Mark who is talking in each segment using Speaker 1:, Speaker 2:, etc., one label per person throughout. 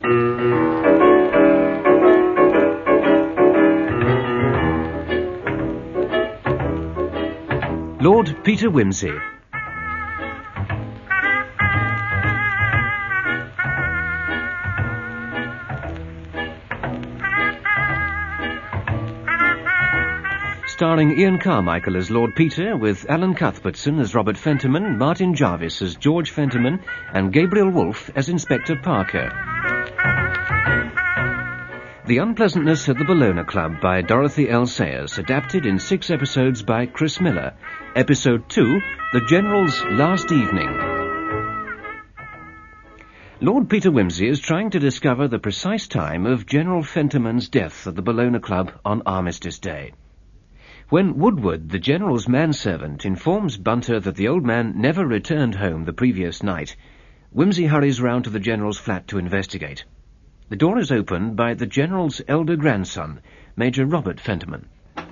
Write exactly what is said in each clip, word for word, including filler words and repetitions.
Speaker 1: Lord Peter Wimsey. Starring Ian Carmichael as Lord Peter, with Alan Cuthbertson as Robert Fentiman, Martin Jarvis as George Fentiman, and Gabriel Wolfe as Inspector Parker. The Unpleasantness at the Bologna Club by Dorothy L. Sayers, adapted in six episodes by Chris Miller. Episode two, The General's Last Evening. Lord Peter Wimsey is trying to discover the precise time of General Fentiman's death at the Bologna Club on Armistice Day. When Woodward, the General's manservant, informs Bunter that the old man never returned home the previous night, Wimsey hurries round to the General's flat to investigate. The door is opened by the General's elder grandson, Major Robert Fentiman.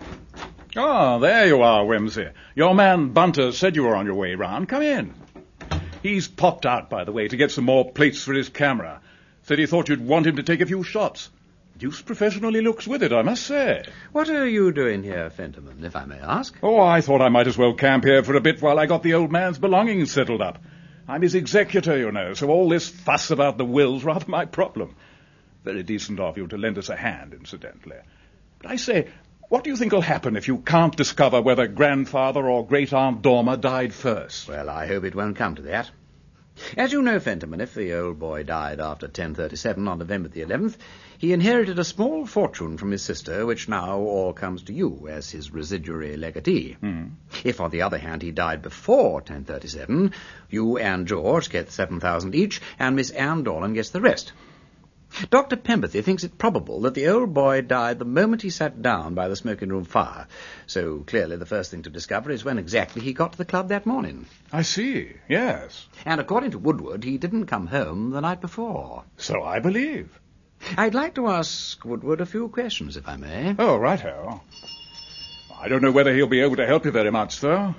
Speaker 2: Ah, there you are, Wimsey. Your man Bunter said you were on your way round. Come in. He's popped out, by the way, to get some more plates for his camera. Said he thought you'd want him to take a few shots. Deuced professionally looks with it, I must say.
Speaker 3: What are you doing here, Fentiman, if I may ask?
Speaker 2: Oh, I thought I might as well camp here for a bit while I got the old man's belongings settled up. I'm his executor, you know, so all this fuss about the will's rather my problem. Very decent of you to lend us a hand, incidentally. But I say, what do you think will happen if you can't discover whether grandfather or great-aunt Dormer died first?
Speaker 3: Well, I hope it won't come to that. As you know, Fentiman, if the old boy died after ten thirty-seven on November the eleventh, he inherited a small fortune from his sister, which now all comes to you as his residuary legatee.
Speaker 2: Mm.
Speaker 3: If, on the other hand, he died before ten thirty-seven, you and George get seven thousand each, and Miss Anne Dorland gets the rest. Doctor Pemberthy thinks it probable that the old boy died the moment he sat down by the smoking-room fire. So clearly the first thing to discover is when exactly he got to the club that morning.
Speaker 2: I see, yes.
Speaker 3: And according to Woodward, he didn't come home the night before.
Speaker 2: So I believe.
Speaker 3: I'd like to ask Woodward a few questions, if I may.
Speaker 2: Oh, righto. I don't know whether he'll be able to help you very much, though.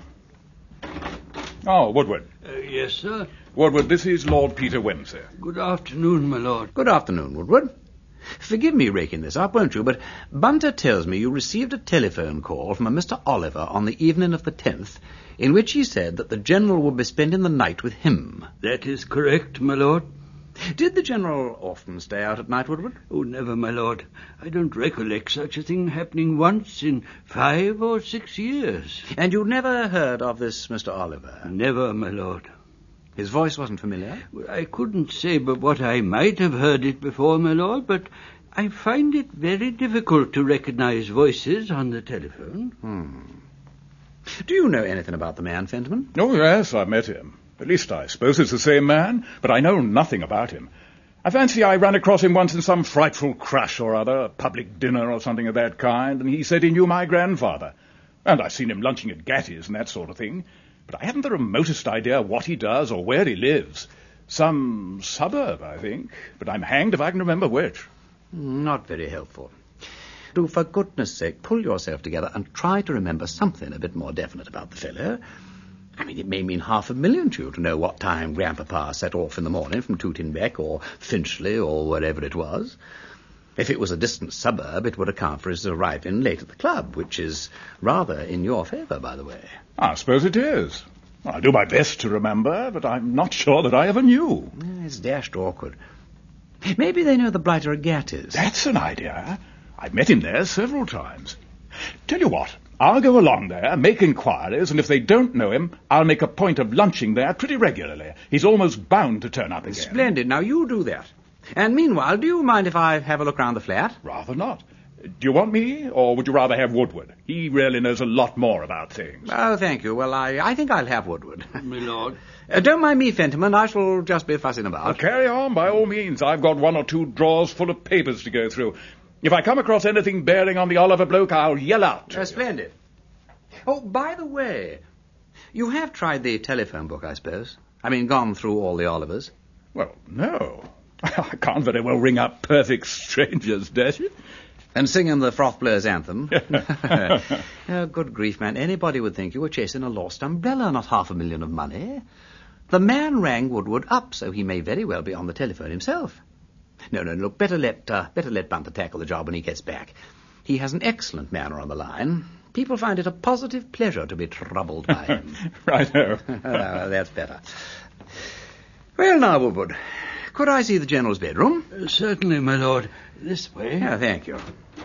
Speaker 2: Oh, Woodward.
Speaker 4: Uh, yes, sir.
Speaker 2: Woodward, this is Lord Peter Wimsey.
Speaker 4: Good afternoon, my lord.
Speaker 3: Good afternoon, Woodward. Forgive me raking this up, won't you, but Bunter tells me you received a telephone call from a Mister Oliver on the evening of the tenth, in which he said that the General would be spending the night with him.
Speaker 4: That is correct, my lord.
Speaker 3: Did the General often stay out at night, Woodward?
Speaker 4: Oh, never, my lord. I don't recollect such a thing happening once in five or six years.
Speaker 3: And you never heard of this Mister Oliver?
Speaker 4: Never, my lord.
Speaker 3: His voice wasn't familiar?
Speaker 4: Well, I couldn't say but what I might have heard it before, my lord, but I find it very difficult to recognize voices on the telephone.
Speaker 3: Hmm. Do you know anything about the man, Fentiman?
Speaker 2: Oh, yes, I've met him. At least I suppose it's the same man, but I know nothing about him. I fancy I ran across him once in some frightful crush or other, a public dinner or something of that kind, and he said he knew my grandfather. And I've seen him lunching at Gatti's and that sort of thing. But I haven't the remotest idea what he does or where he lives. Some suburb, I think, but I'm hanged if I can remember which.
Speaker 3: Not very helpful. Do, for goodness sake, pull yourself together and try to remember something a bit more definite about the fellow. I mean, it may mean half a million to you to know what time Grandpapa set off in the morning from Tootingbeck or Finchley or wherever it was. If it was a distant suburb, it would account for his arriving late at the club, which is rather in your favour, by the way.
Speaker 2: I suppose it is. I'll do my best to remember, but I'm not sure that I ever knew.
Speaker 3: It's dashed awkward. Maybe they know the blighter at Gatti's.
Speaker 2: That's an idea. I've met him there several times. Tell you what, I'll go along there, make inquiries, and if they don't know him, I'll make a point of lunching there pretty regularly. He's almost bound to turn up again.
Speaker 3: Splendid. Now, you do that. And meanwhile, do you mind if I have a look round the flat?
Speaker 2: Rather not. Do you want me, or would you rather have Woodward? He really knows a lot more about things.
Speaker 3: Oh, thank you. Well, I, I think I'll have Woodward.
Speaker 4: My lord.
Speaker 3: Uh, don't mind me, Fentiman. I shall just be fussing about.
Speaker 2: Well, carry on, by all means. I've got one or two drawers full of papers to go through. If I come across anything bearing on the Oliver bloke, I'll yell out.
Speaker 3: Uh, splendid. Oh, by the way, you have tried the telephone book, I suppose? I mean, gone through all the Olivers?
Speaker 2: Well, no. I can't very well ring up perfect strangers, dash it?
Speaker 3: And singing the Frothblowers anthem. Oh, good grief, man. Anybody would think you were chasing a lost umbrella, not half a million of money. The man rang Woodward up, so he may very well be on the telephone himself. No, no, look, better let, uh, better let Bumper tackle the job when he gets back. He has an excellent manner on the line. People find it a positive pleasure to be troubled by him.
Speaker 2: Righto.
Speaker 3: uh, that's better. Well, now, Woodward, could I see the General's bedroom?
Speaker 4: Uh, certainly, my lord. This way.
Speaker 3: Ah, thank you.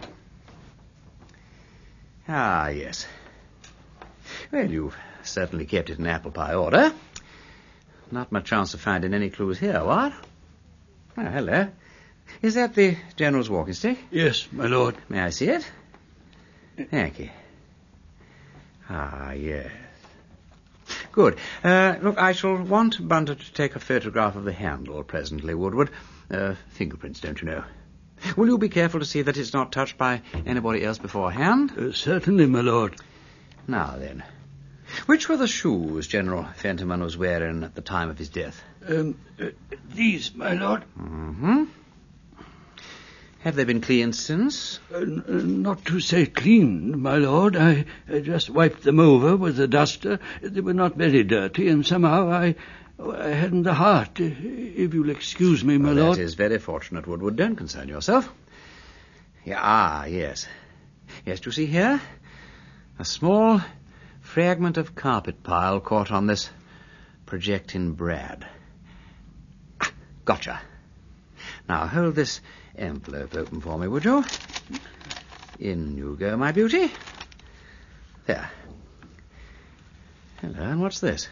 Speaker 3: Ah, yes. Well, you've certainly kept it in apple pie order. Not much chance of finding any clues here, what? Oh, hello. Is that the General's walking stick?
Speaker 4: Yes, my lord.
Speaker 3: May I see it? Thank you. Ah, yes. Good. Uh, look, I shall want Bunter to take a photograph of the handle presently, Woodward. Uh, fingerprints, don't you know? Will you be careful to see that it's not touched by anybody else beforehand?
Speaker 4: Uh, certainly, my lord.
Speaker 3: Now then, which were the shoes General Fentiman was wearing at the time of his death?
Speaker 4: Um, uh, these, my lord.
Speaker 3: Mm-hmm. Have they been cleaned since?
Speaker 4: Uh, n- uh, not to say cleaned, my lord. I, I just wiped them over with a duster. They were not very dirty, and somehow I, I hadn't the heart. Uh, If you'll excuse me, my
Speaker 3: well,
Speaker 4: lord.
Speaker 3: That is very fortunate, Woodward. Don't concern yourself. Yeah, ah, yes. Yes, do you see here? A small fragment of carpet pile caught on this projecting brad. Ah, gotcha. Now, hold this envelope open for me, would you? In you go, my beauty. There. Hello, and what's this?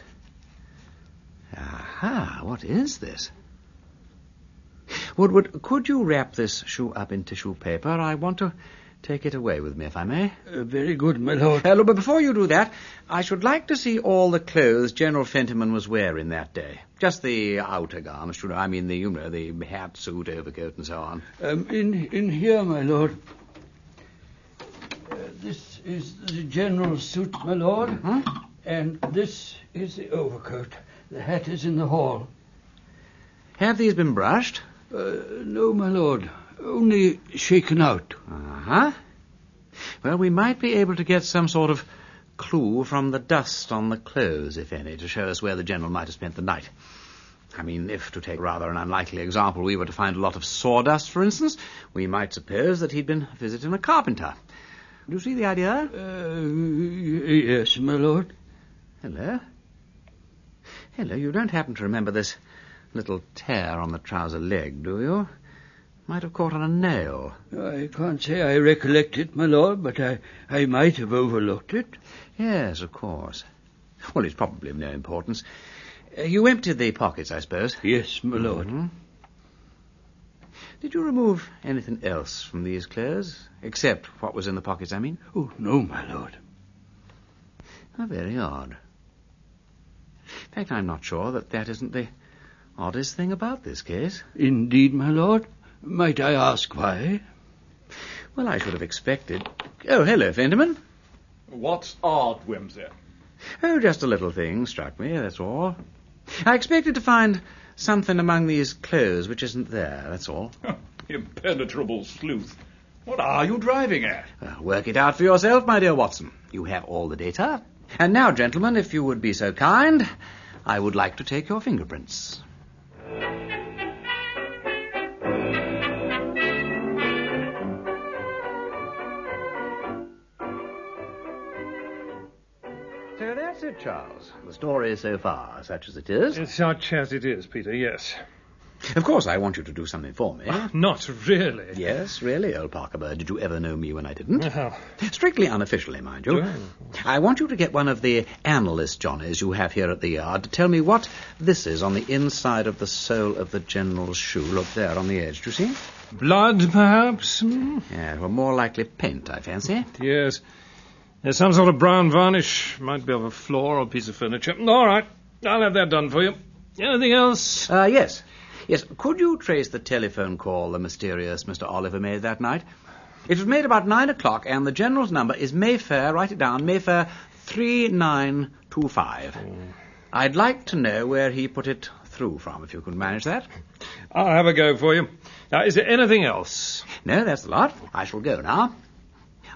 Speaker 3: Aha, what is this? Woodward, could you wrap this shoe up in tissue paper? I want to take it away with me, if I may.
Speaker 4: Uh, very good, my lord.
Speaker 3: Uh, look, but before you do that, I should like to see all the clothes General Fentiman was wearing that day. Just the outer garments, you know. I mean, the, you know, the hat, suit, overcoat, and so on.
Speaker 4: Um, in, in here, my lord. Uh, this is the general's suit, my lord.
Speaker 3: Mm-hmm.
Speaker 4: And this is the overcoat. The hat is in the hall.
Speaker 3: Have these been brushed?
Speaker 4: Uh, no, my lord. Only shaken out.
Speaker 3: Uh-huh. Well, we might be able to get some sort of clue from the dust on the clothes, if any, to show us where the General might have spent the night. I mean, if, to take rather an unlikely example, we were to find a lot of sawdust, for instance, we might suppose that he'd been visiting a carpenter. Do you see the idea?
Speaker 4: Uh, yes, my lord.
Speaker 3: Hello. Hello, you don't happen to remember this little tear on the trouser leg, do you? Might have caught on a nail.
Speaker 4: I can't say I recollect it, my lord, but I, I might have overlooked it.
Speaker 3: Yes, of course. Well, it's probably of no importance. Uh, you emptied the pockets, I suppose?
Speaker 4: Yes, my lord.
Speaker 3: Mm-hmm. Did you remove anything else from these clothes? Except what was in the pockets, I mean?
Speaker 4: Oh, no, my lord.
Speaker 3: How very odd. In fact, I'm not sure that that isn't the oddest thing about this case.
Speaker 4: Indeed, my lord. Might I ask why?
Speaker 3: Well, I should have expected... Oh, hello, Fentiman.
Speaker 2: What's odd, Whimsy?
Speaker 3: Oh, just a little thing struck me, that's all. I expected to find something among these clothes which isn't there, that's all.
Speaker 2: Impenetrable sleuth. What are you driving at?
Speaker 3: Well, work it out for yourself, my dear Watson. You have all the data. And now, gentlemen, if you would be so kind, I would like to take your fingerprints. So that's it, Charles. The story so far, such as it is.
Speaker 5: Such as it is, Peter, yes.
Speaker 3: Of course, I want you to do something for me.
Speaker 5: Not really.
Speaker 3: Yes, really, old Parker Bird. Did you ever know me when I didn't?
Speaker 5: Oh.
Speaker 3: Strictly unofficially, mind you.
Speaker 5: Oh.
Speaker 3: I want you to get one of the analyst Johnnies you have here at the yard to tell me what this is on the inside of the sole of the General's shoe. Look there on the edge, do you see?
Speaker 5: Blood, perhaps? Hmm?
Speaker 3: Yeah, well, more likely paint, I fancy.
Speaker 5: Yes. There's some sort of brown varnish. Might be of a floor or piece of furniture. All right. I'll have that done for you. Anything else?
Speaker 3: Uh, yes. Yes, could you trace the telephone call the mysterious Mister Oliver made that night? It was made about nine o'clock, and the General's number is Mayfair, write it down, Mayfair three nine two five. Mm. I'd like to know where he put it through from, if you could manage that.
Speaker 5: I'll have a go for you. Now, is there anything else?
Speaker 3: No, that's the lot. I shall go now.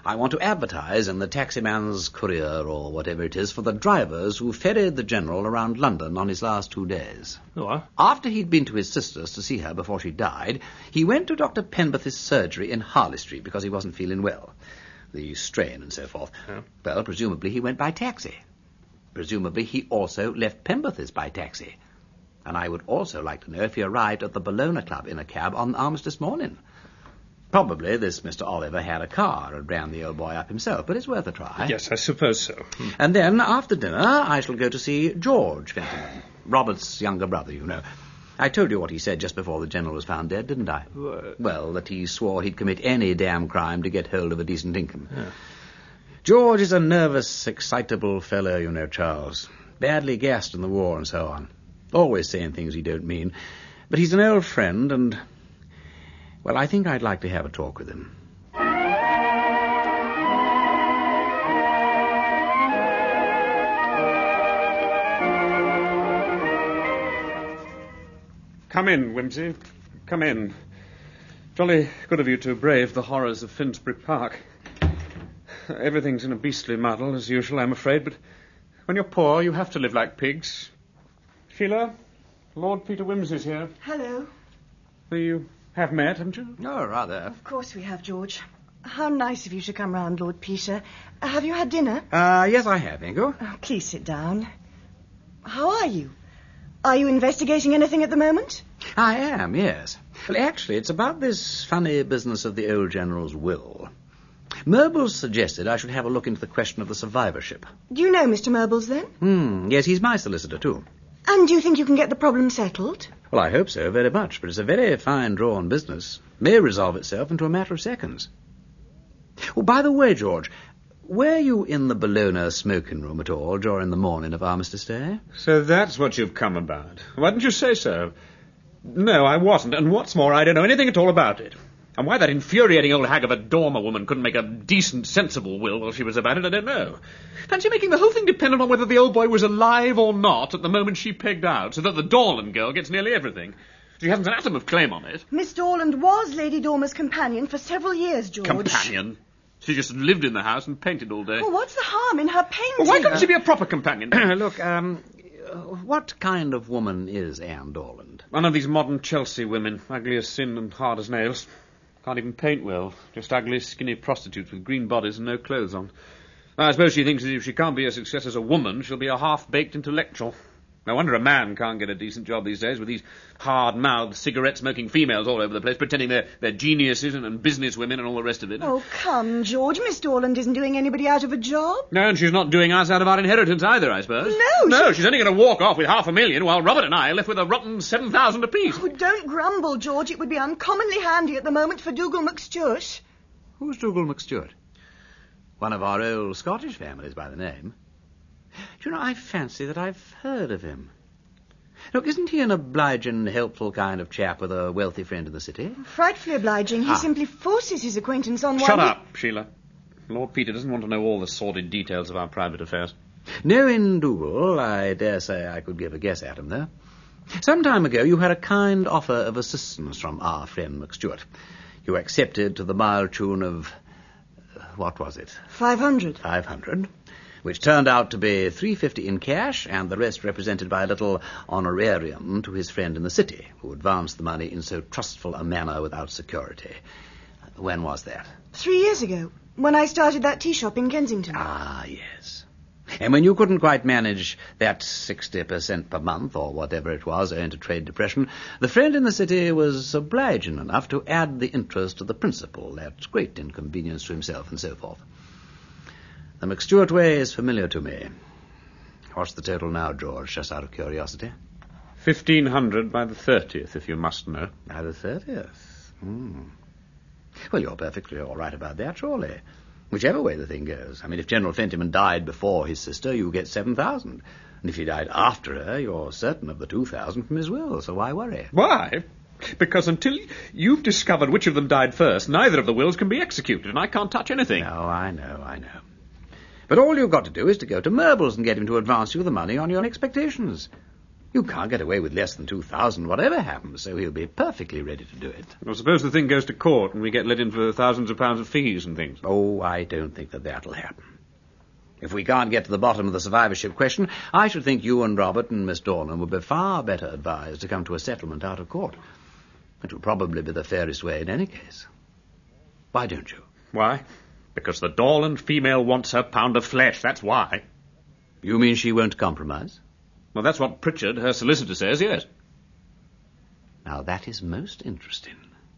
Speaker 3: I want to advertise in the Taximan's Courier or whatever it is for the drivers who ferried the General around London on his last two days.
Speaker 5: What?
Speaker 3: After he'd been to his sister's to see her before she died, he went to Doctor Penberthy's surgery in Harley Street because he wasn't feeling well. The strain and so forth.
Speaker 5: Yeah.
Speaker 3: Well, presumably he went by taxi. Presumably he also left Penberthy's by taxi. And I would also like to know if he arrived at the Bologna Club in a cab on Armistice morning. Probably this Mister Oliver had a car and ran the old boy up himself, but it's worth a try.
Speaker 5: Yes, I suppose so. Hmm.
Speaker 3: And then, after dinner, I shall go to see George Fentiman, Robert's younger brother, you know. I told you what he said just before the General was found dead, didn't I?
Speaker 5: What?
Speaker 3: Well, that he swore he'd commit any damn crime to get hold of a decent income.
Speaker 5: Yeah.
Speaker 3: George is a nervous, excitable fellow, you know, Charles. Badly gassed in the war and so on. Always saying things he don't mean. But he's an old friend, and... well, I think I'd like to have a talk with him.
Speaker 6: Come in, Wimsey. Come in. Jolly good of you to brave the horrors of Finsbury Park. Everything's in a beastly muddle, as usual, I'm afraid, but when you're poor, you have to live like pigs. Sheila, Lord Peter Wimsey's here.
Speaker 7: Hello.
Speaker 6: You have met, haven't you?
Speaker 3: Oh, rather.
Speaker 7: Of course we have, George. How nice of you to come round, Lord Peter. Uh, have you had dinner?
Speaker 3: Uh, yes, I have, Ingo.
Speaker 7: Oh, please sit down. How are you? Are you investigating anything at the moment?
Speaker 3: I am, yes. Well, actually, it's about this funny business of the old General's will. Murbles suggested I should have a look into the question of the survivorship.
Speaker 7: Do you know Mister Murbles, then?
Speaker 3: Hmm, yes, he's my solicitor, too.
Speaker 7: And do you think you can get the problem settled?
Speaker 3: Well, I hope so, very much, but it's a very fine-drawn business. May resolve itself into a matter of seconds. Oh, by the way, George, were you in the Bologna smoking room at all during the morning of Armistice Day?
Speaker 6: So that's what you've come about. Why didn't you say so? No, I wasn't, and what's more, I don't know anything at all about it. And why that infuriating old hag of a Dormer woman couldn't make a decent, sensible will while she was about it, I don't know. Fancy making the whole thing dependent on whether the old boy was alive or not at the moment she pegged out, so that the Dorland girl gets nearly everything. She hasn't an atom of claim on it.
Speaker 7: Miss Dorland was Lady Dormer's companion for several years, George.
Speaker 6: Companion? She just lived in the house and painted all day.
Speaker 7: Well, what's the harm in her painting?
Speaker 6: Well, why couldn't she be a proper companion?
Speaker 3: Look, um, what kind of woman is Anne Dorland?
Speaker 6: One of these modern Chelsea women, ugly as sin and hard as nails. Can't even paint well. Just ugly, skinny prostitutes with green bodies and no clothes on. I suppose she thinks that if she can't be a success as a woman, she'll be a half-baked intellectual. No wonder a man can't get a decent job these days with these hard-mouthed, cigarette-smoking females all over the place, pretending they're, they're geniuses and, and business women and all the rest of it.
Speaker 7: Oh, come, George. Miss Dorland isn't doing anybody out of a job.
Speaker 6: No, and she's not doing us out of our inheritance either, I suppose.
Speaker 7: No,
Speaker 6: No,
Speaker 7: she...
Speaker 6: she's only going to walk off with half a million, while Robert and I are left with a rotten seven thousand apiece.
Speaker 7: Oh, don't grumble, George. It would be uncommonly handy at the moment for Dougal McStuart.
Speaker 3: Who's Dougal McStuart? One of our old Scottish families by the name. Do you know, I fancy that I've heard of him. Look, isn't he an obliging, helpful kind of chap with a wealthy friend in the city?
Speaker 7: Frightfully obliging. He
Speaker 3: Ah.
Speaker 7: simply forces his acquaintance on one...
Speaker 6: Shut up, Sheila. Lord Peter doesn't want to know all the sordid details of our private affairs.
Speaker 3: Knowing Dougal, I dare say I could give a guess at him, though. Some time ago you had a kind offer of assistance from our friend McStuart. You accepted to the mild tune of... Uh, what was it?
Speaker 7: Five hundred.
Speaker 3: Five hundred. Which turned out to be three fifty in cash, and the rest represented by a little honorarium to his friend in the city, who advanced the money in so trustful a manner without security. When was that?
Speaker 7: Three years ago, when I started that tea shop in Kensington.
Speaker 3: Ah, yes. And when you couldn't quite manage that sixty percent per month, or whatever it was, owing to trade depression, the friend in the city was obliging enough to add the interest to the principal at great inconvenience to himself and so forth. The McStuart way is familiar to me. What's the total now, George, just out of curiosity?
Speaker 6: Fifteen hundred by the thirtieth, if you must know.
Speaker 3: By the thirtieth? Hmm. Well, you're perfectly all right about that, surely. Whichever way the thing goes. I mean, if General Fentiman died before his sister, you get seven thousand. And if he died after her, you're certain of the two thousand from his will, so why worry?
Speaker 6: Why? Because until you've discovered which of them died first, neither of the wills can be executed, and I can't touch anything.
Speaker 3: No, I know, I know. But all you've got to do is to go to Murbles and get him to advance you the money on your expectations. You can't get away with less than two thousand, whatever happens, so he'll be perfectly ready to do it.
Speaker 6: Well, suppose the thing goes to court and we get let in for thousands of pounds of fees and things.
Speaker 3: Oh, I don't think that that'll happen. If we can't get to the bottom of the survivorship question, I should think you and Robert and Miss Dornan would be far better advised to come to a settlement out of court. It would probably be the fairest way in any case. Why don't you?
Speaker 6: Why? Because the Dorland female wants her pound of flesh, that's why.
Speaker 3: You mean she won't compromise?
Speaker 6: Well, that's what Pritchard, her solicitor, says, yes.
Speaker 3: Now, that is most interesting.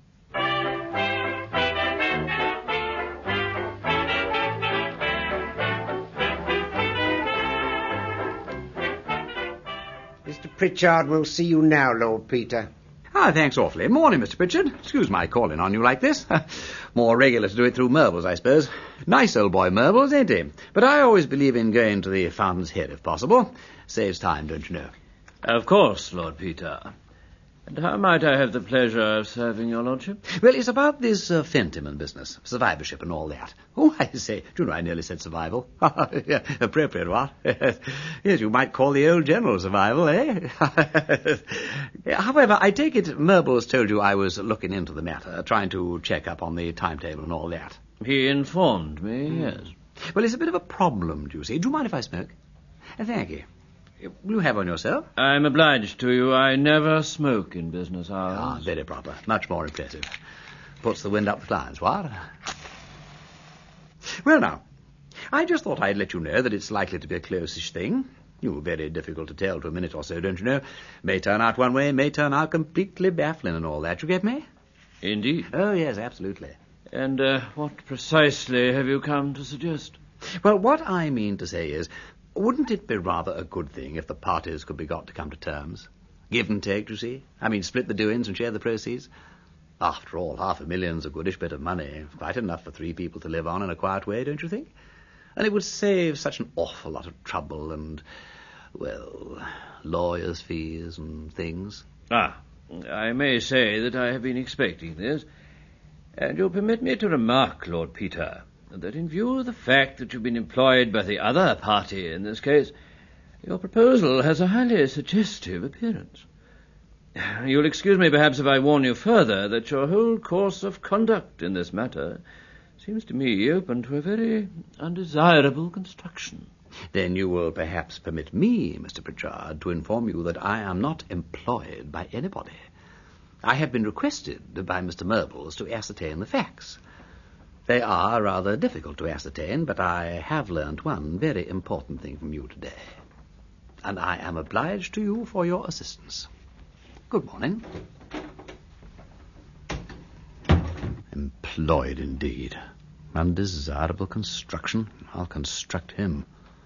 Speaker 8: Mister Pritchard will see you now, Lord Peter.
Speaker 3: Ah, thanks awfully. Morning, Mister Pritchard. Excuse my calling on you like this. More regular to do it through Merville's, I suppose. Nice old boy, Merville's, ain't he? But I always believe in going to the Fountain's Head, if possible. Saves time, don't you know?
Speaker 4: Of course, Lord Peter. And how might I have the pleasure of serving your lordship?
Speaker 3: Well, it's about this uh, Fentiman business, survivorship and all that. Oh, I say, do you know, I nearly said survival. Yeah, appropriate, what? Yes, you might call the old general survival, eh? However, I take it Merville's told you I was looking into the matter, trying to check up on the timetable and all that.
Speaker 4: He informed me, mm. yes.
Speaker 3: Well, it's a bit of a problem, do you see? Do you mind if I smoke? Uh, thank you. Will you have one yourself?
Speaker 4: I'm obliged to you. I never smoke in business hours.
Speaker 3: Ah, very proper. Much more impressive. Puts the wind up the clients, what? Well, now, I just thought I'd let you know that it's likely to be a close-ish thing. You're very difficult to tell to a minute or so, don't you know? May turn out one way, may turn out completely baffling and all that. You get me?
Speaker 4: Indeed.
Speaker 3: Oh, yes, absolutely.
Speaker 4: And uh, what precisely have you come to suggest?
Speaker 3: Well, what I mean to say is, wouldn't it be rather a good thing if the parties could be got to come to terms? Give and take, you see? I mean, split the doings and share the proceeds. After all, half a million's a goodish bit of money. Quite enough for three people to live on in a quiet way, don't you think? And it would save such an awful lot of trouble and, well, lawyers' fees and things.
Speaker 4: Ah, I may say that I have been expecting this. And you'll permit me to remark, Lord Peter, that in view of the fact that you've been employed by the other party in this case, your proposal has a highly suggestive appearance. You'll excuse me perhaps if I warn you further that your whole course of conduct in this matter seems to me open to a very undesirable construction.
Speaker 3: Then you will perhaps permit me, Mister Pritchard, to inform you that I am not employed by anybody. I have been requested by Mister Merville's to ascertain the facts. They are rather difficult to ascertain, but I have learnt one very important thing from you today. And I am obliged to you for your assistance. Good morning. Employed, indeed. Undesirable construction. I'll construct him.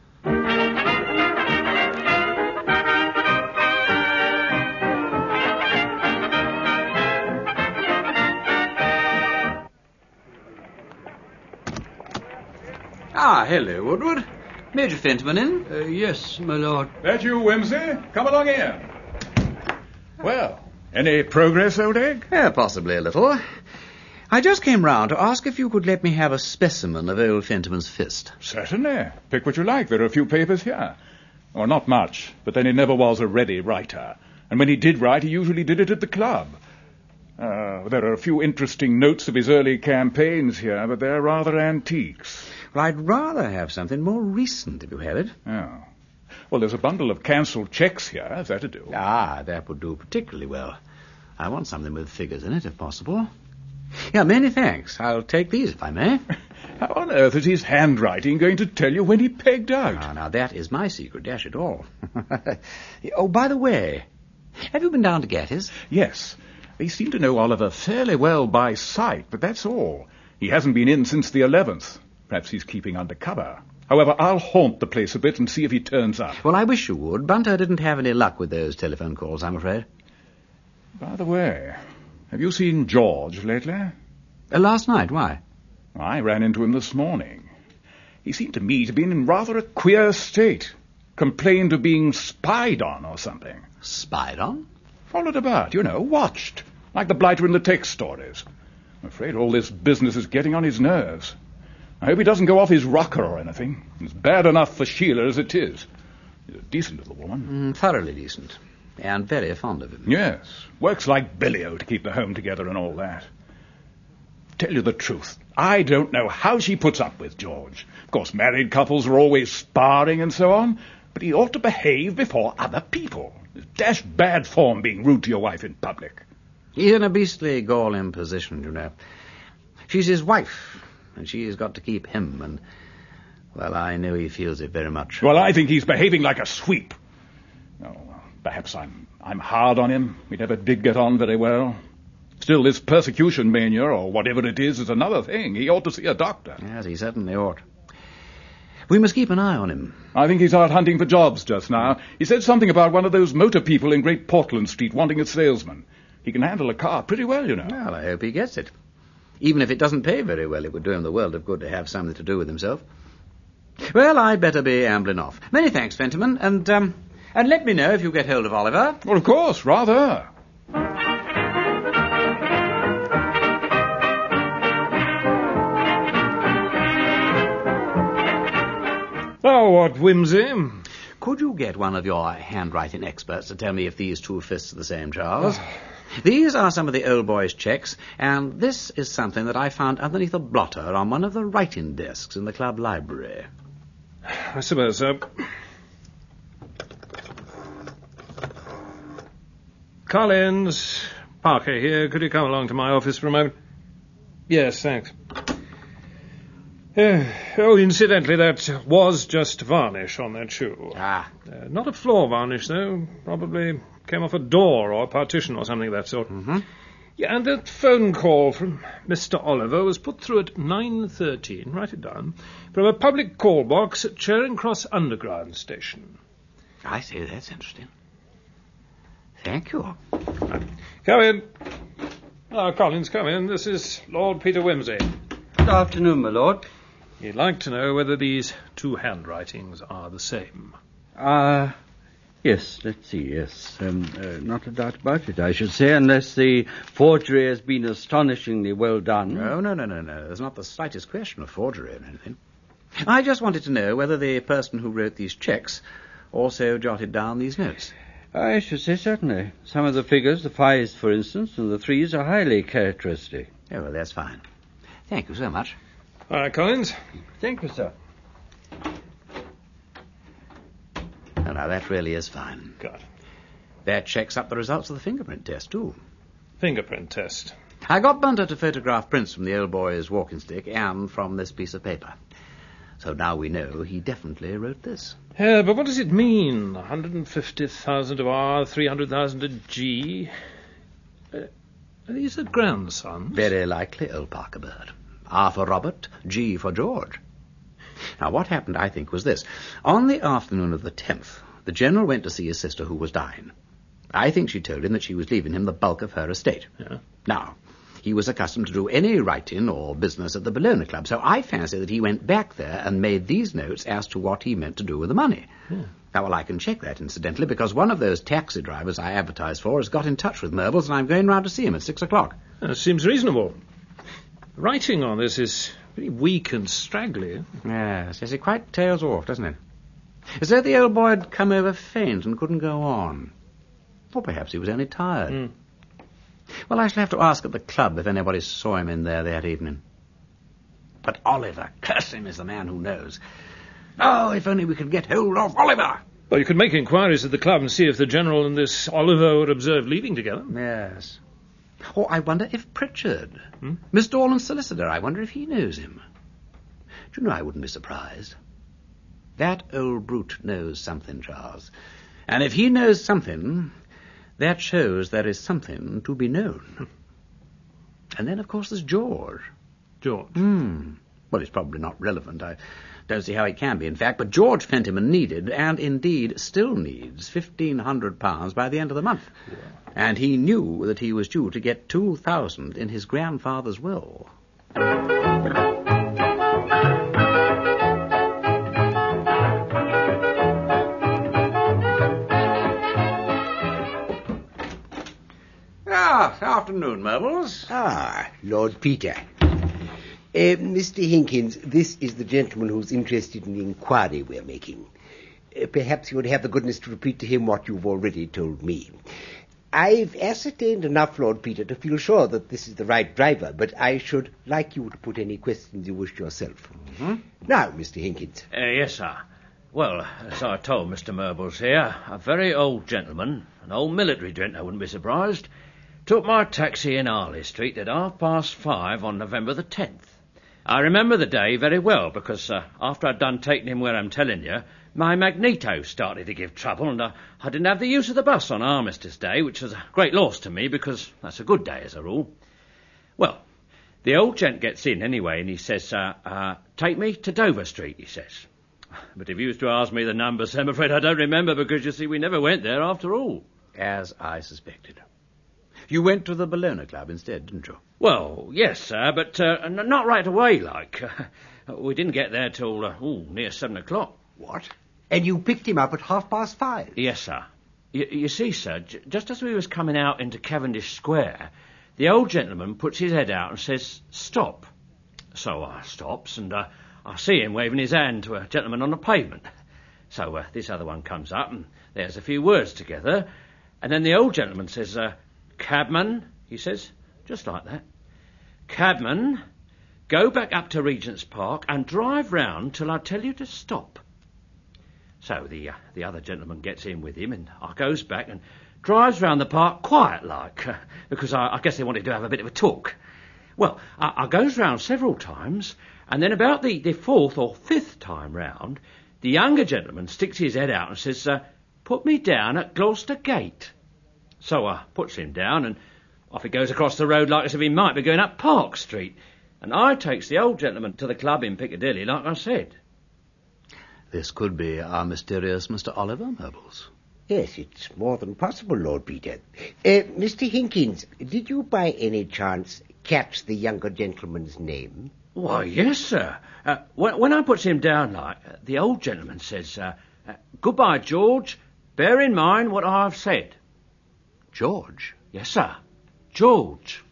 Speaker 3: Ah, hello, Woodward. Major Fentiman in?
Speaker 4: Uh, yes, my lord.
Speaker 2: That you, Whimsy? Come along in. Well, any progress, old egg?
Speaker 3: Yeah, possibly a little. I just came round to ask if you could let me have a specimen of old Fentiman's fist.
Speaker 2: Certainly. Pick what you like. There are a few papers here. Well, not much, but then he never was a ready writer. And when he did write, he usually did it at the club. Uh, there are a few interesting notes of his early campaigns here, but they're rather antiques.
Speaker 3: Well, I'd rather have something more recent, if you have it.
Speaker 2: Oh. Well, there's a bundle of cancelled cheques here. Is that to do?
Speaker 3: Ah, that would do particularly well. I want something with figures in it, if possible. Yeah, many thanks. I'll take these, if I may.
Speaker 2: How on earth is his handwriting going to tell you when he pegged out?
Speaker 3: Ah, now, that is my secret, dash it all. Oh, by the way, have you been down to Gatty's?
Speaker 2: Yes. They seem to know Oliver fairly well by sight, but that's all. He hasn't been in since the eleventh. Perhaps he's keeping under cover. However, I'll haunt the place a bit and see if he turns up.
Speaker 3: Well, I wish you would. Bunter didn't have any luck with those telephone calls, I'm afraid.
Speaker 2: By the way, have you seen George lately?
Speaker 3: Uh, last night, why?
Speaker 2: I ran into him this morning. He seemed to me to be in rather a queer state. Complained of being spied on or something.
Speaker 3: Spied on?
Speaker 2: Followed about, you know, watched. Like the blighter in the text stories. I'm afraid all this business is getting on his nerves. I hope he doesn't go off his rocker or anything. It's bad enough for Sheila as it is. She's a decent little woman.
Speaker 3: Mm, thoroughly decent. and very fond of him.
Speaker 2: Yes, works like Billy-O to keep the home together and all that. Tell you the truth, I don't know how she puts up with George. Of course, married couples are always sparring and so on, but he ought to behave before other people. It's dash bad form being rude to your wife in public.
Speaker 3: He's in a beastly galling position, you know. She's his wife, and she's got to keep him, and, well, I know he feels it very much.
Speaker 2: Well, I think he's behaving like a sweep. Oh, perhaps I'm, I'm hard on him. We never did get on very well. Still, this persecution mania, or whatever it is, is another thing. He ought to see a doctor.
Speaker 3: Yes, he certainly ought. We must keep an eye on him.
Speaker 2: I think he's out hunting for jobs just now. He said something about one of those motor people in Great Portland Street wanting a salesman. He can handle a car pretty well, you know.
Speaker 3: Well, I hope he gets it. Even if it doesn't pay very well, it would do him the world of good to have something to do with himself. Well, I'd better be ambling off. Many thanks, Fentiman, and, um, and let me know if you get hold of Oliver.
Speaker 2: Well, of course, rather.
Speaker 5: Oh, what whimsy.
Speaker 3: Could you get one of your handwriting experts to tell me if these two fists are the same, Charles? These are some of the old boy's checks, and this is something that I found underneath a blotter on one of the writing desks in the club library.
Speaker 5: I suppose so. Collins, Parker here. Could you come along to my office for a moment? Yes, thanks. Uh, oh, incidentally, that was just varnish on that shoe.
Speaker 3: Ah.
Speaker 5: Uh, not a floor varnish, though. Probably came off a door or a partition or something of that sort.
Speaker 3: Mm-hmm.
Speaker 5: Yeah, and that phone call from Mister Oliver was put through at nine thirteen, write it down, from a public call box at Charing Cross Underground Station.
Speaker 3: I see, that's interesting. Thank you.
Speaker 5: Come in. Ah, Collins, come in. This is Lord Peter Wimsey.
Speaker 4: Good afternoon, my lord.
Speaker 5: He'd like to know whether these two handwritings are the same.
Speaker 4: Ah, uh, yes, let's see, yes. Um, uh, not a doubt about it, I should say, unless the forgery has been astonishingly well done.
Speaker 3: No, no, no, no, no. There's not the slightest question of forgery or anything. I just wanted to know whether the person who wrote these checks also jotted down these notes.
Speaker 4: I should say certainly. Some of the figures, the fives, for instance, and the threes are highly characteristic.
Speaker 3: Oh, well, that's fine. Thank you so much.
Speaker 5: All right, Collins.
Speaker 4: Thank you, sir.
Speaker 3: Oh, now, that really is fine.
Speaker 5: Good.
Speaker 3: That checks up the results of the fingerprint test, too.
Speaker 5: Fingerprint test.
Speaker 3: I got Bunter to photograph prints from the old boy's walking stick and from this piece of paper. So now we know he definitely wrote this.
Speaker 5: Yeah, but what does it mean? one hundred fifty thousand to R, three hundred thousand to G. Uh, are these the grandsons?
Speaker 3: Very likely, old Parker Bird. R for Robert, G for George. Now, what happened, I think, was this. On the afternoon of the tenth, the General went to see his sister who was dying. I think she told him that she was leaving him the bulk of her estate.
Speaker 5: Yeah.
Speaker 3: Now, he was accustomed to do any writing or business at the Bologna Club, so I fancy that he went back there and made these notes as to what he meant to do with the money.
Speaker 5: Yeah.
Speaker 3: Now, well, I can check that, incidentally, because one of those taxi drivers I advertised for has got in touch with Merville's, and I'm going round to see him at six o'clock.
Speaker 5: Uh, seems reasonable. Writing on this is very weak and straggly.
Speaker 3: Yes, yes, it quite tails off, doesn't it? As though the old boy had come over faint and couldn't go on. Or perhaps he was only tired.
Speaker 5: Mm.
Speaker 3: Well, I shall have to ask at the club if anybody saw him in there that evening. But Oliver, curse him, is the man who knows. Oh, if only we could get hold of Oliver!
Speaker 5: Well, you could make inquiries at the club and see if the General and this Oliver were observed leaving together.
Speaker 3: Yes. Or I wonder if Pritchard,
Speaker 5: Hmm?
Speaker 3: Miss Dorland's solicitor, I wonder if he knows him. Do you know, I wouldn't be surprised. That old brute knows something, Charles. And if he knows something, that shows there is something to be known. And then, of course, there's George.
Speaker 5: George.
Speaker 3: Hmm. Well, it's probably not relevant. I don't see how it can be, in fact. But George Fentiman needed, and indeed still needs, fifteen hundred pounds by the end of the month. Yeah. And he knew that he was due to get two thousand in his grandfather's will. Ah, afternoon, Merville's.
Speaker 8: Ah, Lord Peter. Uh, Mister Hinkins, this is the gentleman who's interested in the inquiry we're making. Uh, perhaps you would have the goodness to repeat to him what you've already told me. I've ascertained enough, Lord Peter, to feel sure that this is the right driver, but I should like you to put any questions you wish yourself.
Speaker 9: Mm-hmm.
Speaker 8: Now, Mister Hinkins.
Speaker 9: Uh, yes, sir. Well, as I told Mister Murbles here, a very old gentleman, an old military gent, I wouldn't be surprised, took my taxi in Harley Street at half past five on November the tenth. I remember the day very well because uh, after I'd done taking him where I'm telling you, my magneto started to give trouble and uh, I didn't have the use of the bus on Armistice Day, which was a great loss to me because that's a good day as a rule. Well, the old gent gets in anyway and he says, uh, uh, take me to Dover Street, he says. But if you was to ask me the numbers, I'm afraid I don't remember because, you see, we never went there after all.
Speaker 3: As I suspected. You went to the Bologna Club instead, didn't you?
Speaker 9: Well, yes, sir, but uh, n- not right away, like. We didn't get there till, uh, ooh, near seven o'clock.
Speaker 8: What? And you picked him up at half past five?
Speaker 9: Yes, sir. Y- you see, sir, j- just as we was coming out into Cavendish Square, the old gentleman puts his head out and says, stop. So I stops, and uh, I see him waving his hand to a gentleman on the pavement. So uh, this other one comes up, and there's a few words together, and then the old gentleman says, uh, cabman, he says, just like that. Cabman, go back up to Regent's Park and drive round till I tell you to stop. So the uh, the other gentleman gets in with him, and I goes back and drives round the park quiet-like, uh, because I, I guess they wanted to have a bit of a talk. Well, I, I goes round several times, and then about the, the fourth or fifth time round, the younger gentleman sticks his head out and says, uh, put me down at Gloucester Gate. So I puts him down, and off he goes across the road like as if he might be going up Park Street. And I takes the old gentleman to the club in Piccadilly, like I said.
Speaker 3: This could be our mysterious Mister Oliver Murbles.
Speaker 8: Yes, it's more than possible, Lord Peter. Uh, Mister Hinkins, did you by any chance catch the younger gentleman's name?
Speaker 9: Why, yes, sir. Uh, when, when I puts him down like, uh, the old gentleman says, uh, uh, goodbye, George. Bear in mind what I've said.
Speaker 3: George?
Speaker 9: Yes, sir. George.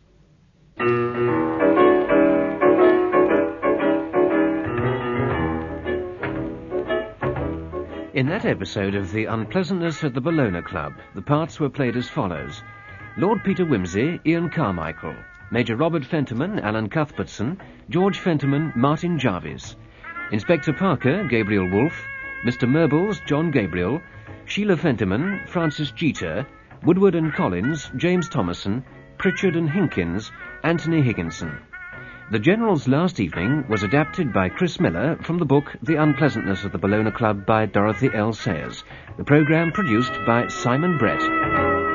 Speaker 1: In that episode of The Unpleasantness at the Bologna Club, the parts were played as follows. Lord Peter Wimsey, Ian Carmichael. Major Robert Fentiman, Alan Cuthbertson. George Fentiman, Martin Jarvis. Inspector Parker, Gabriel Wolfe. Mister Murbles, John Gabriel. Sheila Fentiman, Francis Jeter. Woodward and Collins, James Thomason. Pritchard and Hinkins, Anthony Higginson. The General's Last Evening was adapted by Chris Miller from the book The Unpleasantness of the Bologna Club by Dorothy L. Sayers. The programme produced by Simon Brett.